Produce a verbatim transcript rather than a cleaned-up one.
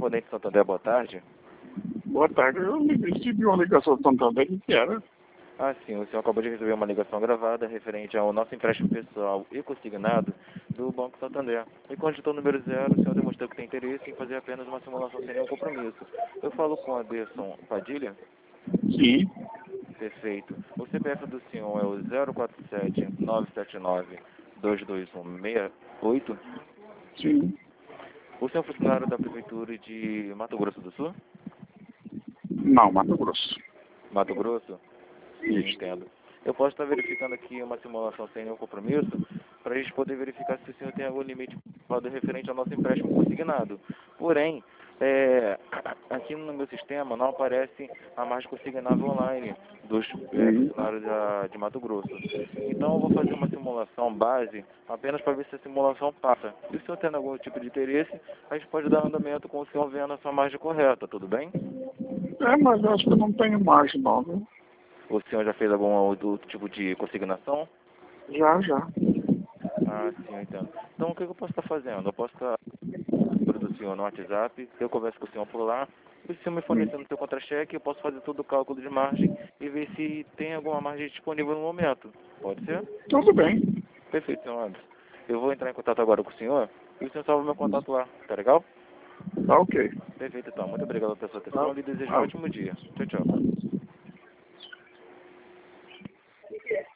correspondente Santander, boa tarde. Boa tarde, eu recebi uma ligação do Santander, o que era? Ah, sim, o senhor acabou de receber uma ligação gravada referente ao nosso empréstimo pessoal e consignado do Banco Santander. E quando digitou o número zero, o senhor demonstrou que tem interesse em fazer apenas uma simulação sem nenhum compromisso. Eu falo com a Anderson Padilha? Sim, Perfeito. O C P F do senhor é o zero quatro sete nove sete nove dois dois um seis oito? sim. O senhor é funcionário da Prefeitura de Mato Grosso do Sul? Não, Mato Grosso. Mato Grosso? Sim, Isso. entendo. Eu posso estar verificando aqui uma simulação sem nenhum compromisso para a gente poder verificar se o senhor tem algum limite referente ao nosso empréstimo consignado. Porém, é, aqui no meu sistema não aparece a margem consignável online dos é, Sim. funcionários da, de Mato Grosso. Então eu vou fazer uma simulação base apenas para ver se a simulação passa. E o senhor tendo algum tipo de interesse, a gente pode dar andamento com o senhor vendo a sua margem correta, tudo bem? É, mas eu acho que eu não tenho margem não, viu? O senhor já fez algum outro tipo de consignação? Já, já. Ah, sim, eu entendo. Então, o que eu posso estar fazendo? Eu posso estar o número do senhor no WhatsApp, eu converso com o senhor por lá, e se o senhor me Hum. fornecendo o seu contra-cheque, eu posso fazer todo o cálculo de margem e ver se tem alguma margem disponível no momento. Pode ser? Tudo bem. Perfeito, senhor Anderson. Eu vou entrar em contato agora com o senhor e o senhor salva meu contato lá. Tá legal? Tá ok. Perfeito, então. Muito obrigado pela sua Tá. atenção e lhe desejo um Ah. ótimo dia. Tchau, tchau.